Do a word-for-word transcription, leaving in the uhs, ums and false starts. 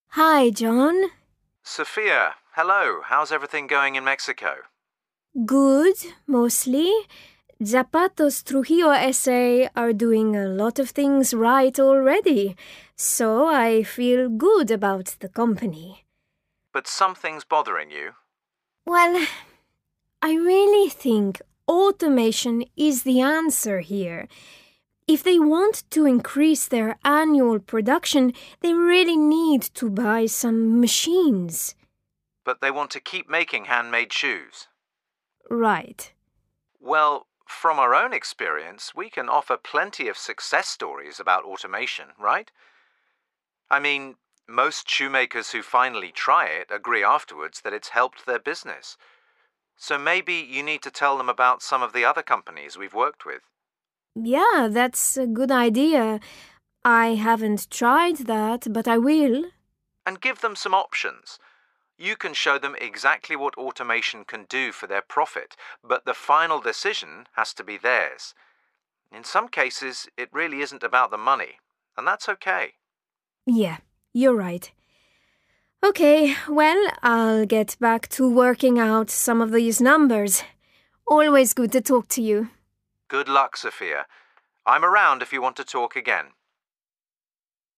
Hi, John. Sophia, hello. How's everything going in Mexico? Good, mostly. Zapatos Trujillo S A are doing a lot of things right already, so I feel good about the company. But something's bothering you. Well, I really think automation is the answer here. If they want to increase their annual production, they really need to buy some machines. But they want to keep making handmade shoes. Right. Well, from our own experience, we can offer plenty of success stories about automation, right? I mean, most shoemakers who finally try it agree afterwards that it's helped their business. So maybe you need to tell them about some of the other companies we've worked with. Yeah, that's a good idea. I haven't tried that, but I will. And give them some options. You can show them exactly what automation can do for their profit, but the final decision has to be theirs. In some cases, it really isn't about the money, and that's okay. Yeah, you're right. Okay, well, I'll get back to working out some of these numbers. Always good to talk to you. Good luck, Sophia. I'm around if you want to talk again.